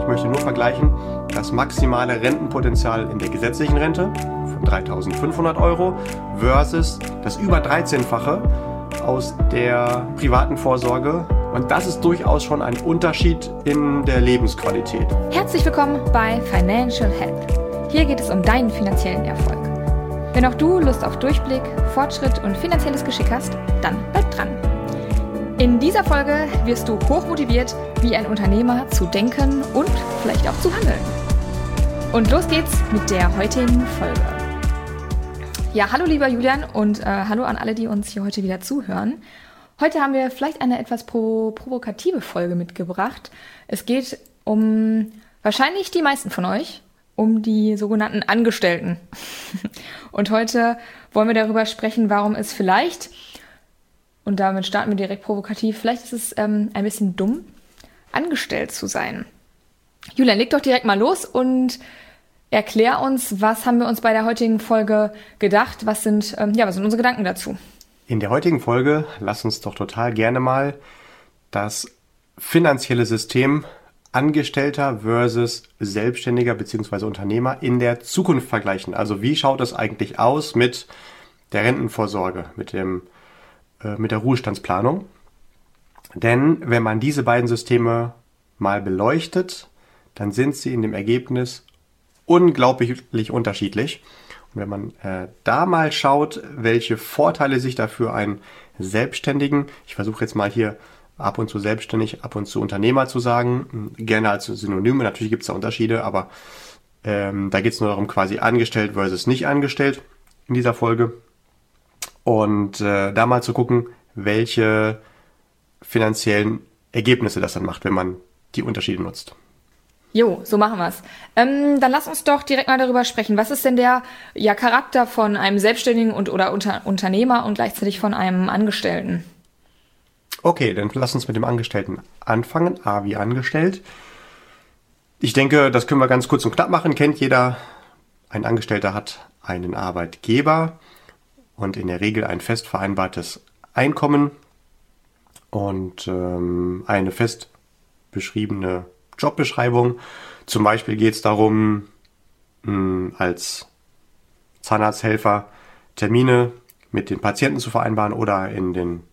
Ich möchte nur vergleichen, das maximale Rentenpotenzial in der gesetzlichen Rente von 3.500 Euro versus das über 13-fache aus der privaten Vorsorge. Und das ist durchaus schon ein Unterschied in der Lebensqualität. Herzlich willkommen bei Financial Health. Hier geht es um deinen finanziellen Erfolg. Wenn auch du Lust auf Durchblick, Fortschritt und finanzielles Geschick hast, dann bleib dran. In dieser Folge wirst du hochmotiviert, wie ein Unternehmer zu denken und vielleicht auch zu handeln. Und los geht's mit der heutigen Folge. Ja, hallo lieber Julian und hallo an alle, die uns hier heute wieder zuhören. Heute haben wir vielleicht eine etwas provokative Folge mitgebracht. Es geht um wahrscheinlich die meisten von euch, um die sogenannten Angestellten. Und heute wollen wir darüber sprechen, warum es vielleicht, und damit starten wir direkt provokativ, vielleicht ist es ein bisschen dumm, angestellt zu sein. Julian, leg doch direkt mal los und erklär uns, was haben wir uns bei der heutigen Folge gedacht, was sind unsere Gedanken dazu? In der heutigen Folge lass uns doch total gerne mal das finanzielle System Angestellter versus Selbstständiger bzw. Unternehmer in der Zukunft vergleichen. Also wie schaut es eigentlich aus mit der Rentenvorsorge, mit der Ruhestandsplanung? Denn wenn man diese beiden Systeme mal beleuchtet, dann sind sie in dem Ergebnis unglaublich unterschiedlich. Und wenn man da mal schaut, welche Vorteile sich dafür ein Selbstständigen, ich versuche jetzt mal hier ab und zu selbstständig, ab und zu Unternehmer zu sagen, gerne als Synonyme, natürlich gibt es da Unterschiede, aber da geht es nur darum, quasi angestellt versus nicht angestellt in dieser Folge. Und da mal zu gucken, welche finanziellen Ergebnisse das dann macht, wenn man die Unterschiede nutzt. Jo, so machen wir's. Dann lass uns doch direkt mal darüber sprechen. Was ist denn der Charakter von einem Selbstständigen oder Unternehmer und gleichzeitig von einem Angestellten? Okay, dann lass uns mit dem Angestellten anfangen. A wie angestellt. Ich denke, das können wir ganz kurz und knapp machen. Kennt jeder, ein Angestellter hat einen Arbeitgeber und in der Regel ein fest vereinbartes Einkommen und eine fest beschriebene Jobbeschreibung. Zum Beispiel geht es darum, als Zahnarzthelfer Termine mit den Patienten zu vereinbaren oder in den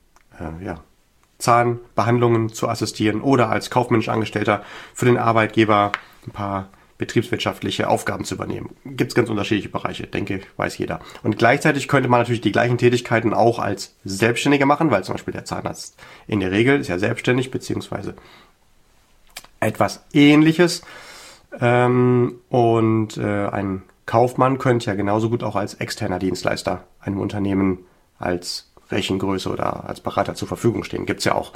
Zahnbehandlungen zu assistieren oder als kaufmännischer Angestellter für den Arbeitgeber ein paar betriebswirtschaftliche Aufgaben zu übernehmen. Gibt es ganz unterschiedliche Bereiche, denke ich, weiß jeder. Und gleichzeitig könnte man natürlich die gleichen Tätigkeiten auch als Selbstständiger machen, weil zum Beispiel der Zahnarzt in der Regel ist ja selbstständig, beziehungsweise etwas Ähnliches. Ein Kaufmann könnte ja genauso gut auch als externer Dienstleister einem Unternehmen als Rechengröße oder als Berater zur Verfügung stehen. Gibt's ja auch.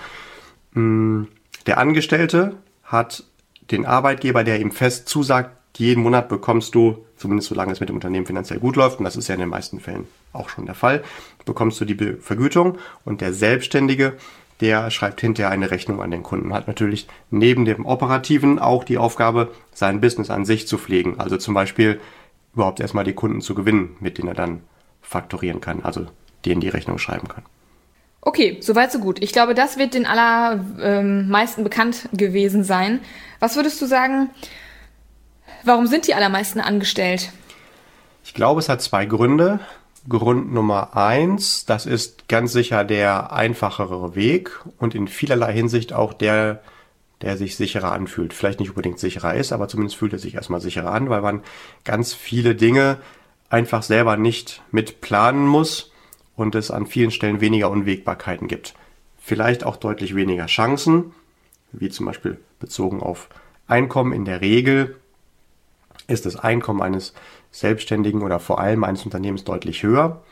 Der Angestellte hat den Arbeitgeber, der ihm fest zusagt, jeden Monat bekommst du, zumindest solange es mit dem Unternehmen finanziell gut läuft, und das ist ja in den meisten Fällen auch schon der Fall, bekommst du die Vergütung, und der Selbstständige, der schreibt hinterher eine Rechnung an den Kunden, hat natürlich neben dem Operativen auch die Aufgabe, sein Business an sich zu pflegen. Also zum Beispiel überhaupt erstmal die Kunden zu gewinnen, mit denen er dann faktorieren kann, also denen die Rechnung schreiben kann. Okay, soweit so gut. Ich glaube, das wird den allermeisten bekannt gewesen sein. Was würdest du sagen, warum sind die allermeisten angestellt? Ich glaube, es hat zwei Gründe. Grund Nummer 1, das ist ganz sicher der einfachere Weg und in vielerlei Hinsicht auch der sich sicherer anfühlt. Vielleicht nicht unbedingt sicherer ist, aber zumindest fühlt er sich erstmal sicherer an, weil man ganz viele Dinge einfach selber nicht mit planen muss und es an vielen Stellen weniger Unwägbarkeiten gibt. Vielleicht auch deutlich weniger Chancen, wie zum Beispiel bezogen auf Einkommen. In der Regel ist das Einkommen eines Selbstständigen oder vor allem eines Unternehmens deutlich höher,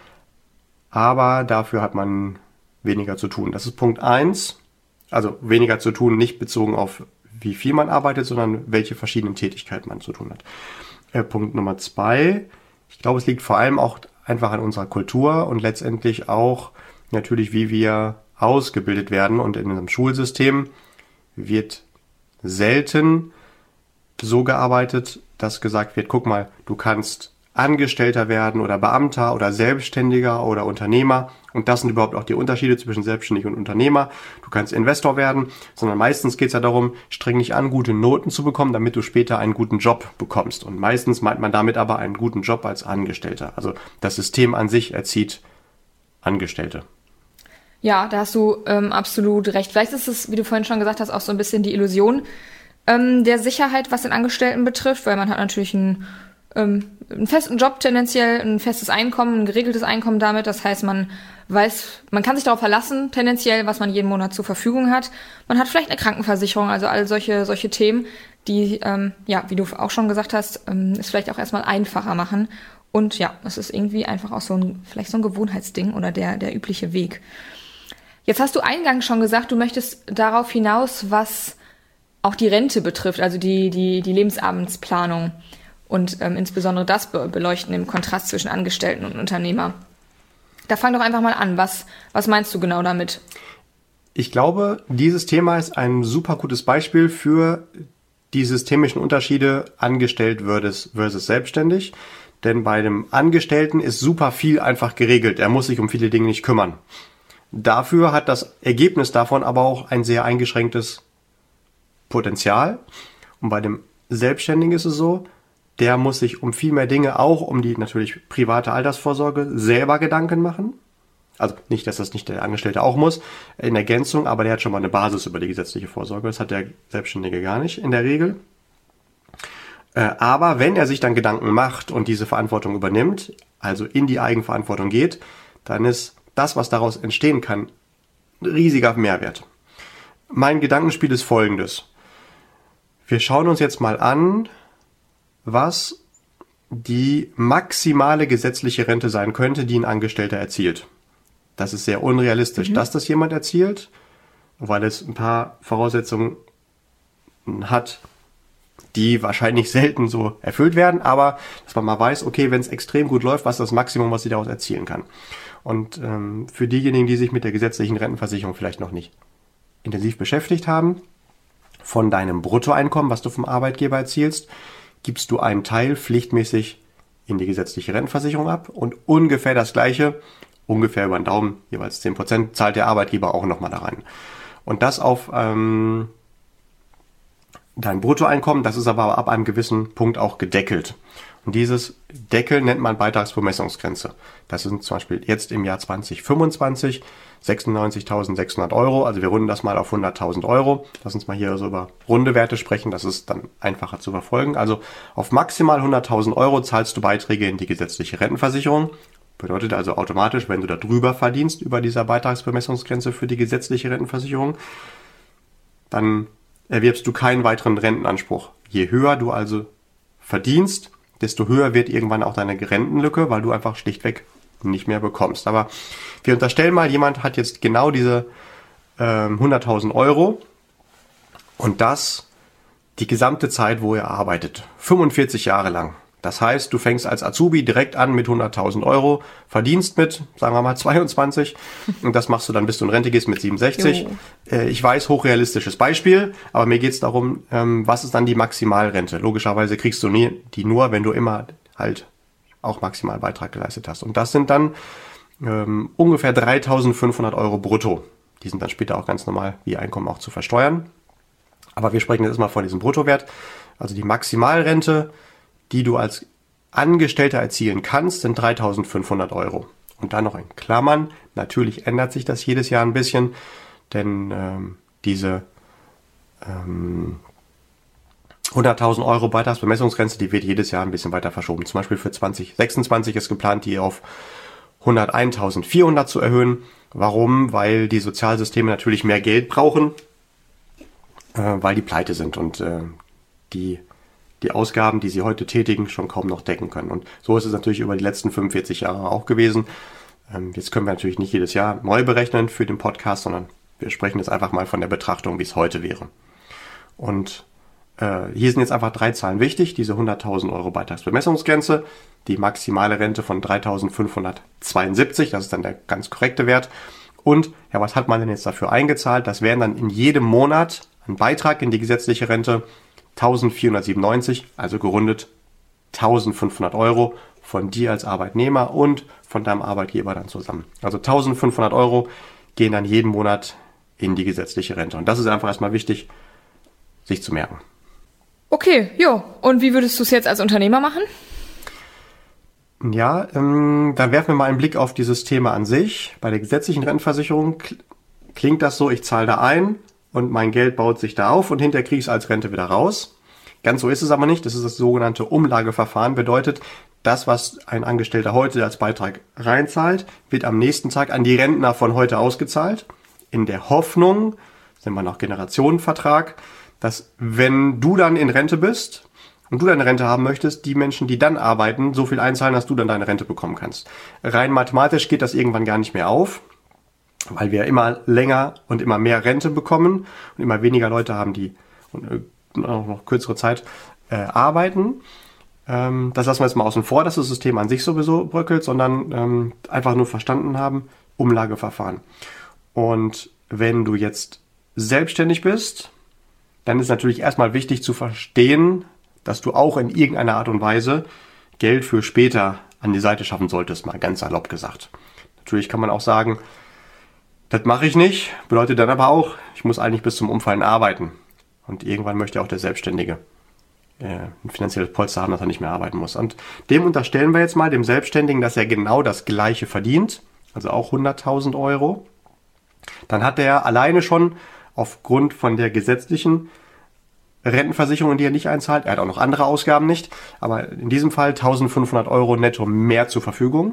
aber dafür hat man weniger zu tun. Das ist Punkt 1, also weniger zu tun, nicht bezogen auf wie viel man arbeitet, sondern welche verschiedenen Tätigkeiten man zu tun hat. Punkt Nummer 2, ich glaube, es liegt vor allem auch einfach an unserer Kultur und letztendlich auch natürlich, wie wir ausgebildet werden, und in unserem Schulsystem wird selten so gearbeitet, dass gesagt wird, guck mal, du kannst Angestellter werden oder Beamter oder Selbstständiger oder Unternehmer. Und das sind überhaupt auch die Unterschiede zwischen Selbstständig und Unternehmer. Du kannst Investor werden, sondern meistens geht es ja darum, streng dich an, gute Noten zu bekommen, damit du später einen guten Job bekommst. Und meistens meint man damit aber einen guten Job als Angestellter. Also das System an sich erzieht Angestellte. Ja, da hast du absolut recht. Vielleicht ist es, wie du vorhin schon gesagt hast, auch so ein bisschen die Illusion der Sicherheit, was den Angestellten betrifft, weil man hat natürlich einen festen Job tendenziell, ein festes Einkommen, ein geregeltes Einkommen damit. Das heißt, man weiß, man kann sich darauf verlassen, tendenziell, was man jeden Monat zur Verfügung hat. Man hat vielleicht eine Krankenversicherung, also all solche Themen, die, wie du auch schon gesagt hast, es vielleicht auch erstmal einfacher machen. Und ja, es ist irgendwie einfach auch vielleicht so ein Gewohnheitsding oder der übliche Weg. Jetzt hast du eingangs schon gesagt, du möchtest darauf hinaus, was auch die Rente betrifft, also die Lebensabendsplanung und insbesondere das beleuchten im Kontrast zwischen Angestellten und Unternehmer. Da fang doch einfach mal an. Was meinst du genau damit? Ich glaube, dieses Thema ist ein super gutes Beispiel für die systemischen Unterschiede angestellt versus selbstständig. Denn bei dem Angestellten ist super viel einfach geregelt. Er muss sich um viele Dinge nicht kümmern. Dafür hat das Ergebnis davon aber auch ein sehr eingeschränktes Potenzial. Und bei dem Selbstständigen ist es so, der muss sich um viel mehr Dinge, auch um die natürlich private Altersvorsorge, selber Gedanken machen. Also nicht, dass das nicht der Angestellte auch muss, in Ergänzung, aber der hat schon mal eine Basis über die gesetzliche Vorsorge. Das hat der Selbstständige gar nicht in der Regel. Aber wenn er sich dann Gedanken macht und diese Verantwortung übernimmt, also in die Eigenverantwortung geht, dann ist das, was daraus entstehen kann, ein riesiger Mehrwert. Mein Gedankenspiel ist folgendes. Wir schauen uns jetzt mal an, was die maximale gesetzliche Rente sein könnte, die ein Angestellter erzielt. Das ist sehr unrealistisch, dass das jemand erzielt, weil es ein paar Voraussetzungen hat, die wahrscheinlich selten so erfüllt werden, aber dass man mal weiß, okay, wenn es extrem gut läuft, was ist das Maximum, was sie daraus erzielen kann. Und für diejenigen, die sich mit der gesetzlichen Rentenversicherung vielleicht noch nicht intensiv beschäftigt haben, von deinem Bruttoeinkommen, was du vom Arbeitgeber erzielst, gibst du einen Teil pflichtmäßig in die gesetzliche Rentenversicherung ab und ungefähr das Gleiche, ungefähr über den Daumen, jeweils 10%, zahlt der Arbeitgeber auch nochmal da rein. Und das auf dein Bruttoeinkommen, das ist aber ab einem gewissen Punkt auch gedeckelt. Und dieses Deckel nennt man Beitragsbemessungsgrenze. Das sind zum Beispiel jetzt im Jahr 2025 96.600 Euro. Also wir runden das mal auf 100.000 Euro. Lass uns mal hier so über runde Werte sprechen. Das ist dann einfacher zu verfolgen. Also auf maximal 100.000 Euro zahlst du Beiträge in die gesetzliche Rentenversicherung. Bedeutet also automatisch, wenn du da drüber verdienst, über dieser Beitragsbemessungsgrenze für die gesetzliche Rentenversicherung, dann erwirbst du keinen weiteren Rentenanspruch. Je höher du also verdienst, desto höher wird irgendwann auch deine Rentenlücke, weil du einfach schlichtweg nicht mehr bekommst. Aber wir unterstellen mal, jemand hat jetzt genau diese 100.000 Euro und das die gesamte Zeit, wo er arbeitet. 45 Jahre lang. Das heißt, du fängst als Azubi direkt an mit 100.000 Euro, verdienst mit, sagen wir mal, 22 und das machst du dann, bis du in Rente gehst mit 67. Ich weiß, hochrealistisches Beispiel, aber mir geht es darum, was ist dann die Maximalrente? Logischerweise kriegst du die nur, wenn du immer halt auch Maximalbeitrag geleistet hast. Und das sind dann ungefähr 3.500 Euro brutto. Die sind dann später auch ganz normal wie Einkommen auch zu versteuern. Aber wir sprechen jetzt erstmal von diesem Bruttowert. Also die Maximalrente, die du als Angestellter erzielen kannst, sind 3.500 Euro. Und dann noch in Klammern, natürlich ändert sich das jedes Jahr ein bisschen, denn diese 100.000 Euro Beitragsbemessungsgrenze, die wird jedes Jahr ein bisschen weiter verschoben. Zum Beispiel für 2026 ist geplant, die auf 101.400 zu erhöhen. Warum? Weil die Sozialsysteme natürlich mehr Geld brauchen, weil die pleite sind und die Ausgaben, die sie heute tätigen, schon kaum noch decken können. Und so ist es natürlich über die letzten 45 Jahre auch gewesen. Jetzt können wir natürlich nicht jedes Jahr neu berechnen für den Podcast, sondern wir sprechen jetzt einfach mal von der Betrachtung, wie es heute wäre. Und hier sind jetzt einfach 3 Zahlen wichtig. Diese 100.000 Euro Beitragsbemessungsgrenze, die maximale Rente von 3.572, das ist dann der ganz korrekte Wert. Und ja, was hat man denn jetzt dafür eingezahlt? Das wären dann in jedem Monat ein Beitrag in die gesetzliche Rente 1.497, also gerundet 1.500 Euro von dir als Arbeitnehmer und von deinem Arbeitgeber dann zusammen. Also 1.500 Euro gehen dann jeden Monat in die gesetzliche Rente. Und das ist einfach erstmal wichtig, sich zu merken. Okay, jo. Und wie würdest du es jetzt als Unternehmer machen? Ja, dann werfen wir mal einen Blick auf dieses Thema an sich. Bei der gesetzlichen Rentenversicherung klingt das so, ich zahle da ein und mein Geld baut sich da auf und hinterher kriege ich es als Rente wieder raus. Ganz so ist es aber nicht. Das ist das sogenannte Umlageverfahren. Bedeutet, das, was ein Angestellter heute als Beitrag reinzahlt, wird am nächsten Tag an die Rentner von heute ausgezahlt. In der Hoffnung, das nennt man auch Generationenvertrag, dass wenn du dann in Rente bist und du deine Rente haben möchtest, die Menschen, die dann arbeiten, so viel einzahlen, dass du dann deine Rente bekommen kannst. Rein mathematisch geht das irgendwann gar nicht mehr auf, weil wir immer länger und immer mehr Rente bekommen und immer weniger Leute haben, die auch noch kürzere Zeit arbeiten. Das lassen wir jetzt mal außen vor, dass das System an sich sowieso bröckelt, sondern einfach nur verstanden haben, Umlageverfahren. Und wenn du jetzt selbstständig bist, dann ist natürlich erstmal wichtig zu verstehen, dass du auch in irgendeiner Art und Weise Geld für später an die Seite schaffen solltest, mal ganz salopp gesagt. Natürlich kann man auch sagen, das mache ich nicht, bedeutet dann aber auch, ich muss eigentlich bis zum Umfallen arbeiten. Und irgendwann möchte auch der Selbstständige ein finanzielles Polster haben, dass er nicht mehr arbeiten muss. Und dem unterstellen wir jetzt mal, dem Selbstständigen, dass er genau das Gleiche verdient, also auch 100.000 Euro. Dann hat er alleine schon aufgrund von der gesetzlichen Rentenversicherung, die er nicht einzahlt, er hat auch noch andere Ausgaben nicht, aber in diesem Fall 1.500 Euro netto mehr zur Verfügung.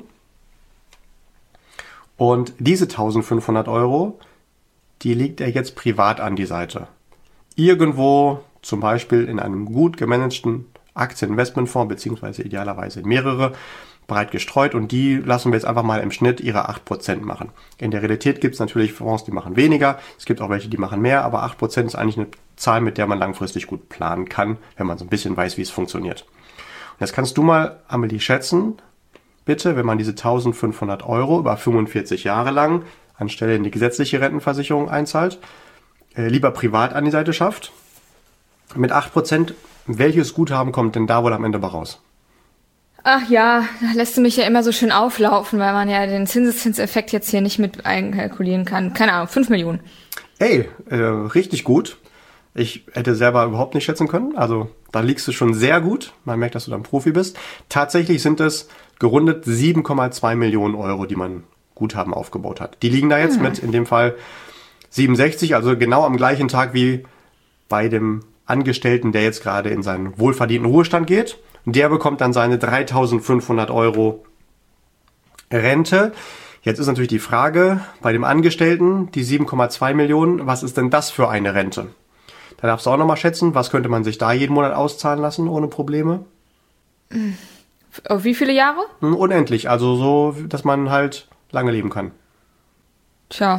Und diese 1.500 Euro, die legt er jetzt privat an die Seite. Irgendwo, zum Beispiel in einem gut gemanagten Aktieninvestmentfonds, beziehungsweise idealerweise mehrere, breit gestreut, und die lassen wir jetzt einfach mal im Schnitt ihre 8% machen. In der Realität gibt es natürlich Fonds, die machen weniger, es gibt auch welche, die machen mehr, aber 8% ist eigentlich eine Zahl, mit der man langfristig gut planen kann, wenn man so ein bisschen weiß, wie es funktioniert. Und jetzt kannst du mal, Amelie, schätzen, bitte, wenn man diese 1.500 Euro über 45 Jahre lang anstelle in die gesetzliche Rentenversicherung einzahlt, lieber privat an die Seite schafft, mit 8%, welches Guthaben kommt denn da wohl am Ende bei raus? Ach ja, da lässt du mich ja immer so schön auflaufen, weil man ja den Zinseszinseffekt jetzt hier nicht mit einkalkulieren kann. Keine Ahnung, 5 Millionen. Ey, richtig gut. Ich hätte selber überhaupt nicht schätzen können. Also da liegst du schon sehr gut. Man merkt, dass du dann Profi bist. Tatsächlich sind es gerundet 7,2 Millionen Euro, die man Guthaben aufgebaut hat. Die liegen da jetzt mit, in dem Fall 67, also genau am gleichen Tag wie bei dem Angestellten, der jetzt gerade in seinen wohlverdienten Ruhestand geht. Der bekommt dann seine 3.500 Euro Rente. Jetzt ist natürlich die Frage, bei dem Angestellten, die 7,2 Millionen, was ist denn das für eine Rente? Da darfst du auch nochmal schätzen, was könnte man sich da jeden Monat auszahlen lassen, ohne Probleme? Auf wie viele Jahre? Unendlich, also so, dass man halt lange leben kann. Tja.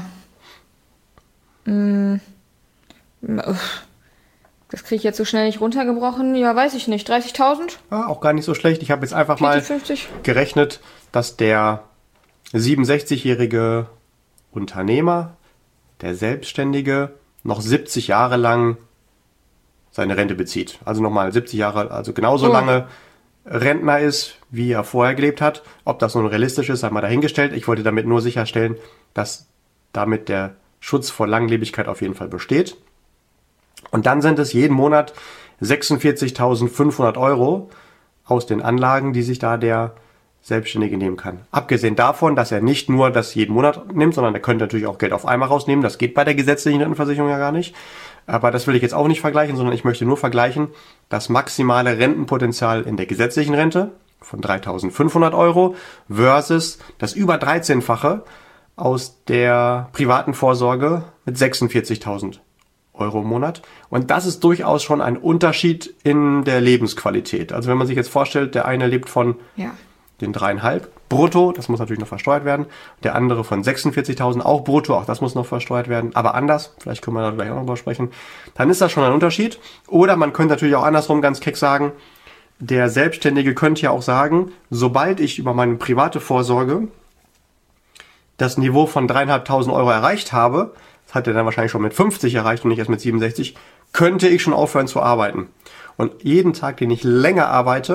Das kriege ich jetzt so schnell nicht runtergebrochen. Ja, weiß ich nicht. 30.000? Ja, auch gar nicht so schlecht. Ich habe jetzt einfach 50. mal gerechnet, dass der 67-jährige Unternehmer, der Selbstständige, noch 70 Jahre lang seine Rente bezieht. Also nochmal 70 Jahre, also genauso lange Rentner ist, wie er vorher gelebt hat. Ob das nun realistisch ist, sei mal dahingestellt. Ich wollte damit nur sicherstellen, dass damit der Schutz vor Langlebigkeit auf jeden Fall besteht. Und dann sind es jeden Monat 46.500 Euro aus den Anlagen, die sich da der Selbstständige nehmen kann. Abgesehen davon, dass er nicht nur das jeden Monat nimmt, sondern er könnte natürlich auch Geld auf einmal rausnehmen. Das geht bei der gesetzlichen Rentenversicherung ja gar nicht. Aber das will ich jetzt auch nicht vergleichen, sondern ich möchte nur vergleichen das maximale Rentenpotenzial in der gesetzlichen Rente von 3.500 Euro versus das über 13-fache aus der privaten Vorsorge mit 46.000 Euro im Monat. Und das ist durchaus schon ein Unterschied in der Lebensqualität. Also wenn man sich jetzt vorstellt, der eine lebt von den 3,5 brutto, das muss natürlich noch versteuert werden. Der andere von 46.000 auch brutto, auch das muss noch versteuert werden. Aber anders, vielleicht können wir da gleich auch noch drüber sprechen, dann ist das schon ein Unterschied. Oder man könnte natürlich auch andersrum ganz keck sagen, der Selbstständige könnte ja auch sagen, sobald ich über meine private Vorsorge das Niveau von 3.500 Euro erreicht habe, das hat er dann wahrscheinlich schon mit 50 erreicht und nicht erst mit 67, könnte ich schon aufhören zu arbeiten. Und jeden Tag, den ich länger arbeite,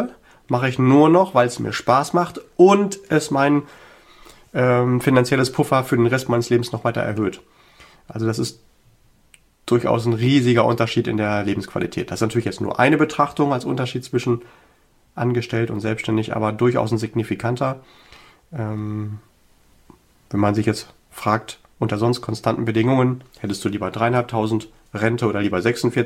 mache ich nur noch, weil es mir Spaß macht und es mein finanzielles Puffer für den Rest meines Lebens noch weiter erhöht. Also das ist durchaus ein riesiger Unterschied in der Lebensqualität. Das ist natürlich jetzt nur eine Betrachtung als Unterschied zwischen angestellt und selbstständig, aber durchaus ein signifikanter. Wenn man sich jetzt fragt, unter sonst konstanten Bedingungen, hättest du lieber 3.500 Rente oder lieber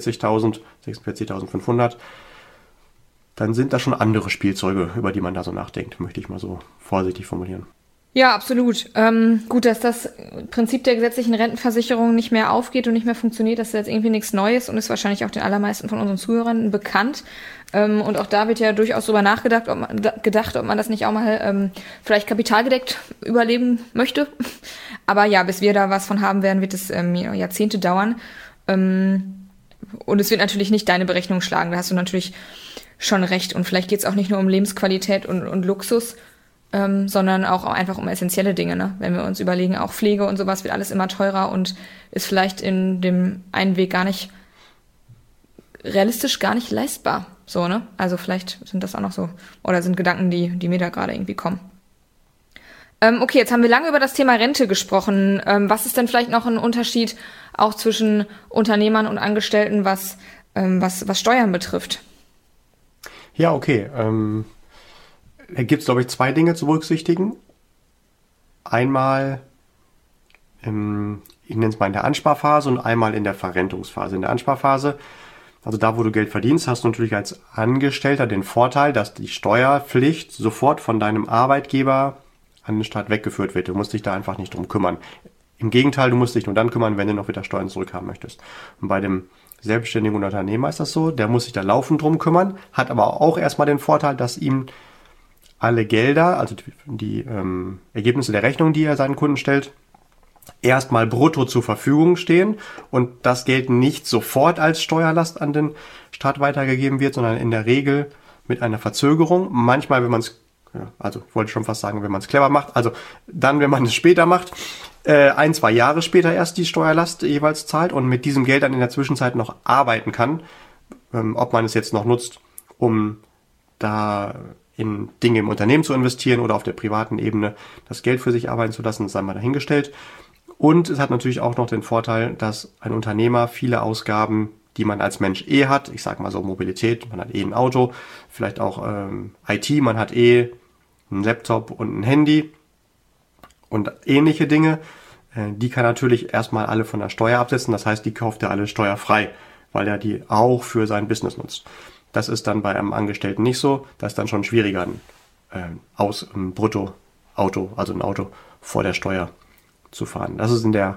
46.500, dann sind das schon andere Spielzeuge, über die man da so nachdenkt, möchte ich mal so vorsichtig formulieren. Ja, absolut. Gut, dass das Prinzip der gesetzlichen Rentenversicherung nicht mehr aufgeht und nicht mehr funktioniert, das ist jetzt irgendwie nichts Neues und ist wahrscheinlich auch den allermeisten von unseren Zuhörern bekannt. Und auch da wird ja durchaus drüber nachgedacht, ob man das nicht auch mal vielleicht kapitalgedeckt überleben möchte. Aber ja, bis wir da was von haben werden, wird es Jahrzehnte dauern. Und es wird natürlich nicht deine Berechnung schlagen, da hast du natürlich schon recht. Und vielleicht geht es auch nicht nur um Lebensqualität und Luxus, sondern auch einfach um essentielle Dinge. Ne? Wenn wir uns überlegen, auch Pflege und sowas wird alles immer teurer und ist vielleicht in dem einen Weg realistisch gar nicht leistbar. So, ne? Also vielleicht sind das auch noch so, oder sind Gedanken, die mir da gerade irgendwie kommen. Okay, jetzt haben wir lange über das Thema Rente gesprochen. Was ist denn vielleicht noch ein Unterschied auch zwischen Unternehmern und Angestellten, was Steuern betrifft? Ja, okay. Da gibt es, glaube ich, zwei Dinge zu berücksichtigen. Einmal, ich nenne es mal in der Ansparphase und einmal in der Verrentungsphase. In der Ansparphase, also da, wo du Geld verdienst, hast du natürlich als Angestellter den Vorteil, dass die Steuerpflicht sofort von deinem Arbeitgeber an den Staat weggeführt wird. Du musst dich da einfach nicht drum kümmern. Im Gegenteil, du musst dich nur dann kümmern, wenn du noch wieder Steuern zurückhaben möchtest. Und bei dem selbstständigen Unternehmer ist das so, der muss sich da laufend drum kümmern, hat aber auch erstmal den Vorteil, dass ihm alle Gelder, also die Ergebnisse der Rechnung, die er seinen Kunden stellt, erstmal brutto zur Verfügung stehen und das Geld nicht sofort als Steuerlast an den Staat weitergegeben wird, sondern in der Regel mit einer Verzögerung. Manchmal, wenn man es, also ich wollte schon fast sagen, wenn man es clever macht, also dann, wenn man es später macht, 1-2 Jahre später erst die Steuerlast jeweils zahlt und mit diesem Geld dann in der Zwischenzeit noch arbeiten kann, ob man es jetzt noch nutzt, um da in Dinge im Unternehmen zu investieren oder auf der privaten Ebene das Geld für sich arbeiten zu lassen, das sei mal dahingestellt. Und es hat natürlich auch noch den Vorteil, dass ein Unternehmer viele Ausgaben, die man als Mensch hat, ich sage mal so Mobilität, man hat ein Auto, vielleicht auch IT, man hat einen Laptop und ein Handy und ähnliche Dinge, die kann natürlich erstmal alle von der Steuer absetzen, das heißt, die kauft er alle steuerfrei, weil er die auch für sein Business nutzt. Das ist dann bei einem Angestellten nicht so. Das ist dann schon schwieriger, ein Bruttoauto, also ein Auto vor der Steuer zu fahren. Das ist in der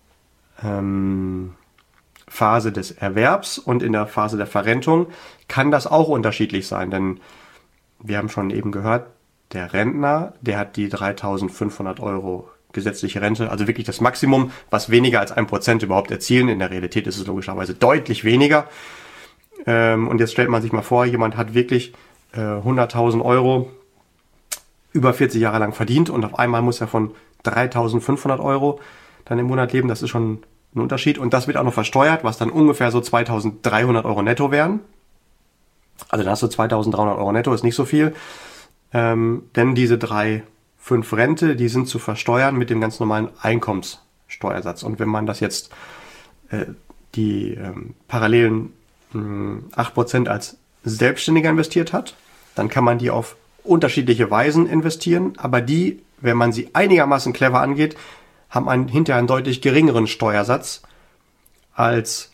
Phase des Erwerbs und in der Phase der Verrentung kann das auch unterschiedlich sein. Denn wir haben schon eben gehört, der Rentner, der hat die 3.500 Euro gesetzliche Rente, also wirklich das Maximum, was weniger als 1% überhaupt erzielen. In der Realität ist es logischerweise deutlich weniger. Und jetzt stellt man sich mal vor, jemand hat wirklich 100.000 Euro über 40 Jahre lang verdient und auf einmal muss er von 3.500 Euro dann im Monat leben. Das ist schon ein Unterschied. Und das wird auch noch versteuert, was dann ungefähr so 2.300 Euro netto wären. Also dann hast du 2.300 Euro netto, ist nicht so viel. Denn diese 3,5 Rente, die sind zu versteuern mit dem ganz normalen Einkommenssteuersatz. Und wenn man das jetzt die parallelen 8% als Selbstständiger investiert hat, dann kann man die auf unterschiedliche Weisen investieren, aber die, wenn man sie einigermaßen clever angeht, haben hinterher einen deutlich geringeren Steuersatz als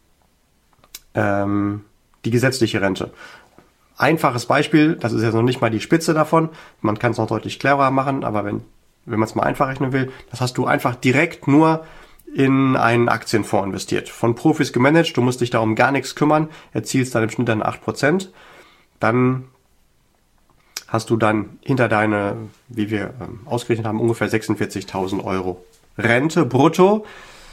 die gesetzliche Rente. Einfaches Beispiel, das ist ja noch nicht mal die Spitze davon, man kann es noch deutlich cleverer machen, aber wenn man es mal einfach rechnen will, das hast du einfach direkt nur in einen Aktienfonds investiert. Von Profis gemanagt, du musst dich darum gar nichts kümmern, erzielst dann im Schnitt dann 8%. Dann hast du dann hinter deine, wie wir ausgerechnet haben, ungefähr 46.000 Euro Rente brutto.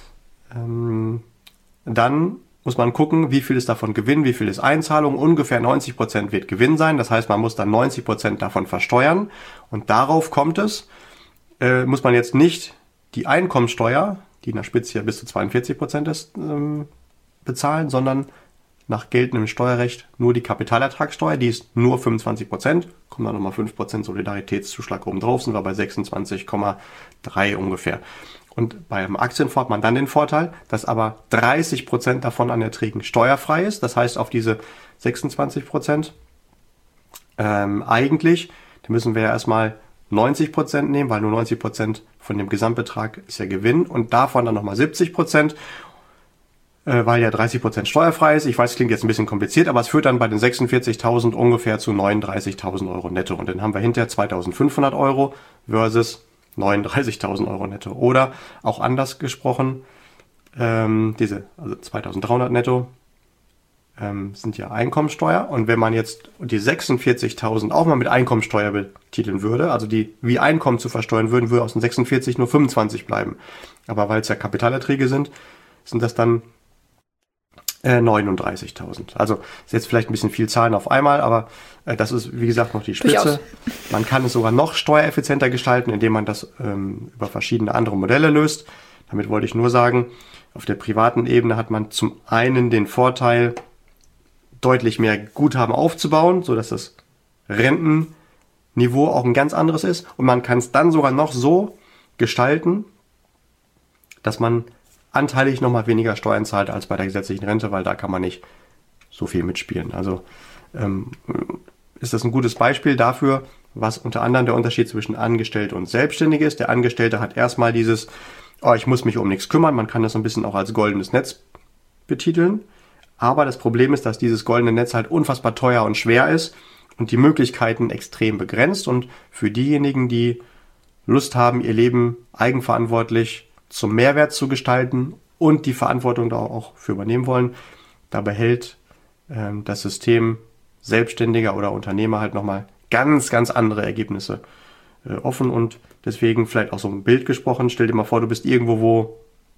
Dann muss man gucken, wie viel ist davon Gewinn, wie viel ist Einzahlung. Ungefähr 90% wird Gewinn sein. Das heißt, man muss dann 90% davon versteuern. Und darauf kommt es, muss man jetzt nicht die Einkommensteuer, die in der Spitze ja bis zu 42% ist, bezahlen, sondern nach geltendem Steuerrecht nur die Kapitalertragssteuer, die ist nur 25%, kommen dann nochmal 5% Solidaritätszuschlag oben drauf, sind wir bei 26,3 ungefähr. Und beim Aktienfonds hat man dann den Vorteil, dass aber 30% davon an Erträgen steuerfrei ist. Das heißt, auf diese 26% eigentlich, da müssen wir ja erstmal 90% nehmen, weil nur 90% von dem Gesamtbetrag ist ja Gewinn und davon dann nochmal 70%, weil ja 30% steuerfrei ist. Ich weiß, es klingt jetzt ein bisschen kompliziert, aber es führt dann bei den 46.000 ungefähr zu 39.000 Euro netto. Und dann haben wir hinterher 2.500 Euro versus 39.000 Euro netto. Oder auch anders gesprochen, also 2.300 netto sind ja Einkommensteuer. Und wenn man jetzt die 46.000 auch mal mit Einkommensteuer betiteln würde, also die wie Einkommen zu versteuern würden, würde aus den 46 nur 25 bleiben. Aber weil es ja Kapitalerträge sind das dann 39.000. Also ist jetzt vielleicht ein bisschen viel Zahlen auf einmal, aber das ist, wie gesagt, noch die Spitze. Durchaus. Man kann es sogar noch steuereffizienter gestalten, indem man das über verschiedene andere Modelle löst. Damit wollte ich nur sagen, auf der privaten Ebene hat man zum einen den Vorteil, deutlich mehr Guthaben aufzubauen, sodass das Rentenniveau auch ein ganz anderes ist. Und man kann es dann sogar noch so gestalten, dass man anteilig nochmal weniger Steuern zahlt als bei der gesetzlichen Rente, weil da kann man nicht so viel mitspielen. Also ist das ein gutes Beispiel dafür, was unter anderem der Unterschied zwischen Angestellte und Selbstständige ist. Der Angestellte hat erstmal dieses, ich muss mich um nichts kümmern. Man kann das so ein bisschen auch als goldenes Netz betiteln. Aber das Problem ist, dass dieses goldene Netz halt unfassbar teuer und schwer ist und die Möglichkeiten extrem begrenzt. Und für diejenigen, die Lust haben, ihr Leben eigenverantwortlich zum Mehrwert zu gestalten und die Verantwortung da auch für übernehmen wollen, da behält das System Selbstständiger oder Unternehmer halt nochmal ganz, ganz andere Ergebnisse offen. Und deswegen vielleicht auch so ein Bild gesprochen. Stell dir mal vor, du bist irgendwo, wo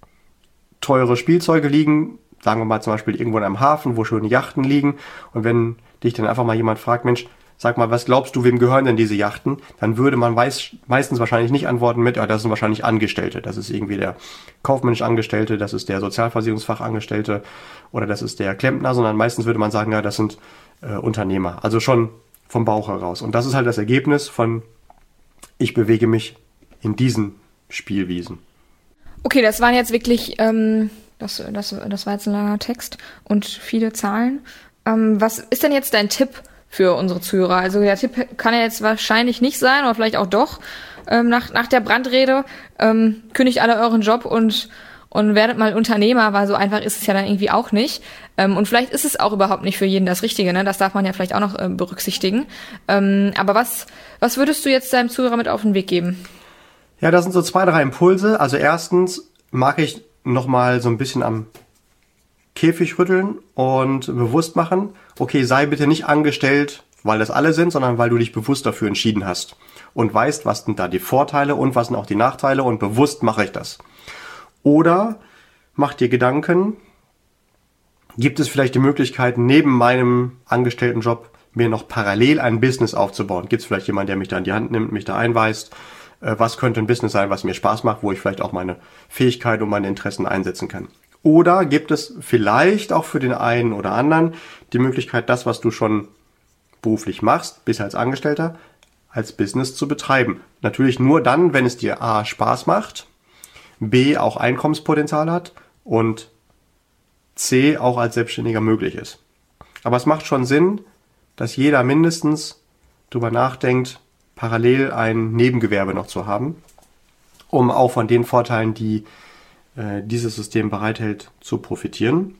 teure Spielzeuge liegen, sagen wir mal zum Beispiel irgendwo in einem Hafen, wo schöne Yachten liegen. Und wenn dich dann einfach mal jemand fragt, Mensch, sag mal, was glaubst du, wem gehören denn diese Yachten? Dann würde man meistens wahrscheinlich nicht antworten mit, das sind wahrscheinlich Angestellte. Das ist irgendwie der kaufmännische Angestellte, das ist der Sozialversicherungsfachangestellte oder das ist der Klempner, sondern meistens würde man sagen, ja, das sind Unternehmer. Also schon vom Bauch heraus. Und das ist halt das Ergebnis von, ich bewege mich in diesen Spielwiesen. Okay, das waren jetzt wirklich, das war jetzt ein langer Text und viele Zahlen. Was ist denn jetzt dein Tipp für unsere Zuhörer? Also der Tipp kann ja jetzt wahrscheinlich nicht sein, oder vielleicht auch doch, nach der Brandrede, kündigt alle euren Job und werdet mal Unternehmer, weil so einfach ist es ja dann irgendwie auch nicht. Und vielleicht ist es auch überhaupt nicht für jeden das Richtige, ne? Das darf man ja vielleicht auch noch berücksichtigen. Aber was würdest du jetzt deinem Zuhörer mit auf den Weg geben? Ja, das sind so 2, 3 Impulse. Also erstens mag ich nochmal so ein bisschen am Käfig rütteln und bewusst machen, okay, sei bitte nicht angestellt, weil das alle sind, sondern weil du dich bewusst dafür entschieden hast und weißt, was sind da die Vorteile und was sind auch die Nachteile und bewusst mache ich das. Oder mach dir Gedanken, gibt es vielleicht die Möglichkeit, neben meinem Angestelltenjob mir noch parallel ein Business aufzubauen? Gibt es vielleicht jemanden, der mich da in die Hand nimmt, mich da einweist? Was könnte ein Business sein, was mir Spaß macht, wo ich vielleicht auch meine Fähigkeit und meine Interessen einsetzen kann? Oder gibt es vielleicht auch für den einen oder anderen die Möglichkeit, das, was du schon beruflich machst, bisher als Angestellter, als Business zu betreiben? Natürlich nur dann, wenn es dir A, Spaß macht, B, auch Einkommenspotenzial hat und C, auch als Selbstständiger möglich ist. Aber es macht schon Sinn, dass jeder mindestens drüber nachdenkt, parallel ein Nebengewerbe noch zu haben, um auch von den Vorteilen, die dieses System bereithält, zu profitieren.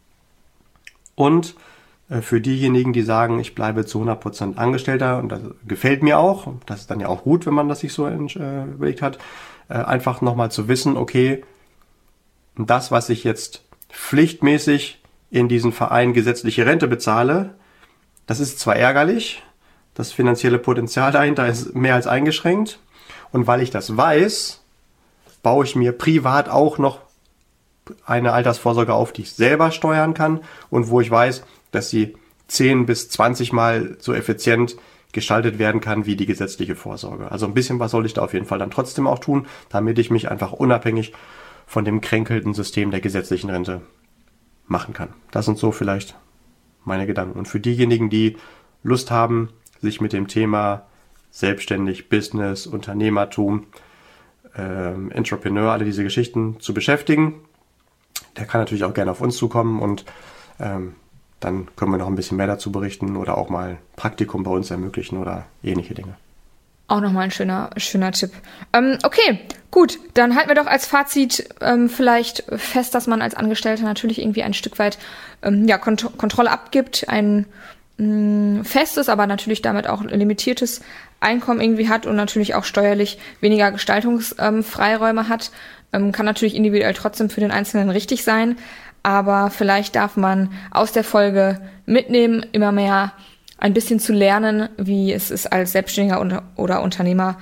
Und für diejenigen, die sagen, ich bleibe zu 100% Angestellter, und das gefällt mir auch, das ist dann ja auch gut, wenn man das sich so überlegt hat, einfach nochmal zu wissen, okay, das, was ich jetzt pflichtmäßig in diesen Verein gesetzliche Rente bezahle, das ist zwar ärgerlich, das finanzielle Potenzial dahinter ist mehr als eingeschränkt, und weil ich das weiß, baue ich mir privat auch noch eine Altersvorsorge auf, die ich selber steuern kann und wo ich weiß, dass sie 10 bis 20 Mal so effizient gestaltet werden kann wie die gesetzliche Vorsorge. Also ein bisschen was soll ich da auf jeden Fall dann trotzdem auch tun, damit ich mich einfach unabhängig von dem kränkelnden System der gesetzlichen Rente machen kann. Das sind so vielleicht meine Gedanken. Und für diejenigen, die Lust haben, sich mit dem Thema selbstständig, Business, Unternehmertum, Entrepreneur, alle diese Geschichten zu beschäftigen, der kann natürlich auch gerne auf uns zukommen und dann können wir noch ein bisschen mehr dazu berichten oder auch mal Praktikum bei uns ermöglichen oder ähnliche Dinge. Auch nochmal ein schöner Tipp. Okay, gut, dann halten wir doch als Fazit vielleicht fest, dass man als Angestellter natürlich irgendwie ein Stück weit Kontrolle abgibt, ein festes, aber natürlich damit auch limitiertes Einkommen irgendwie hat und natürlich auch steuerlich weniger Gestaltungsfreiräume hat. Kann natürlich individuell trotzdem für den Einzelnen richtig sein, aber vielleicht darf man aus der Folge mitnehmen, immer mehr ein bisschen zu lernen, wie es ist, als Selbstständiger oder Unternehmer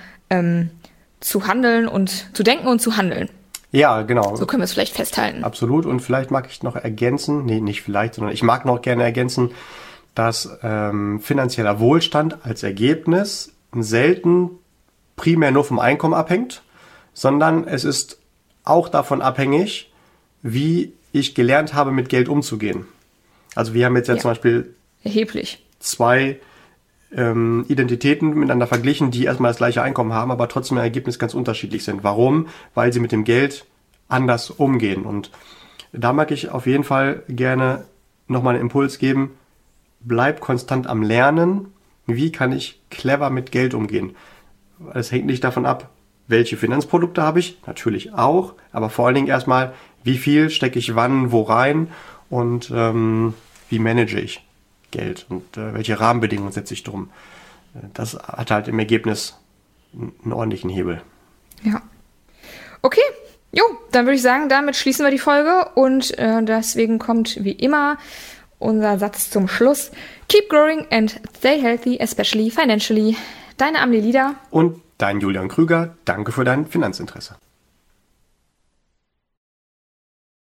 zu handeln und zu denken und zu handeln. Ja, genau. So können wir es vielleicht festhalten. Absolut. Und vielleicht mag ich noch ergänzen, nicht vielleicht, sondern ich mag noch gerne ergänzen, dass finanzieller Wohlstand als Ergebnis selten primär nur vom Einkommen abhängt, sondern es ist auch davon abhängig, wie ich gelernt habe, mit Geld umzugehen. Also wir haben jetzt zum Beispiel erheblich 2 Identitäten miteinander verglichen, die erstmal das gleiche Einkommen haben, aber trotzdem im Ergebnis ganz unterschiedlich sind. Warum? Weil sie mit dem Geld anders umgehen. Und da mag ich auf jeden Fall gerne nochmal einen Impuls geben, bleib konstant am Lernen, wie kann ich clever mit Geld umgehen. Es hängt nicht davon ab, welche Finanzprodukte habe ich, natürlich auch, aber vor allen Dingen erstmal, wie viel stecke ich wann, wo rein und wie manage ich Geld und welche Rahmenbedingungen setze ich drum. Das hat halt im Ergebnis einen ordentlichen Hebel. Ja. Okay, dann würde ich sagen, damit schließen wir die Folge und deswegen kommt wie immer unser Satz zum Schluss. Keep growing and stay healthy, especially financially. Deine Amelie Lieder und dein Julian Krüger. Danke für dein Finanzinteresse.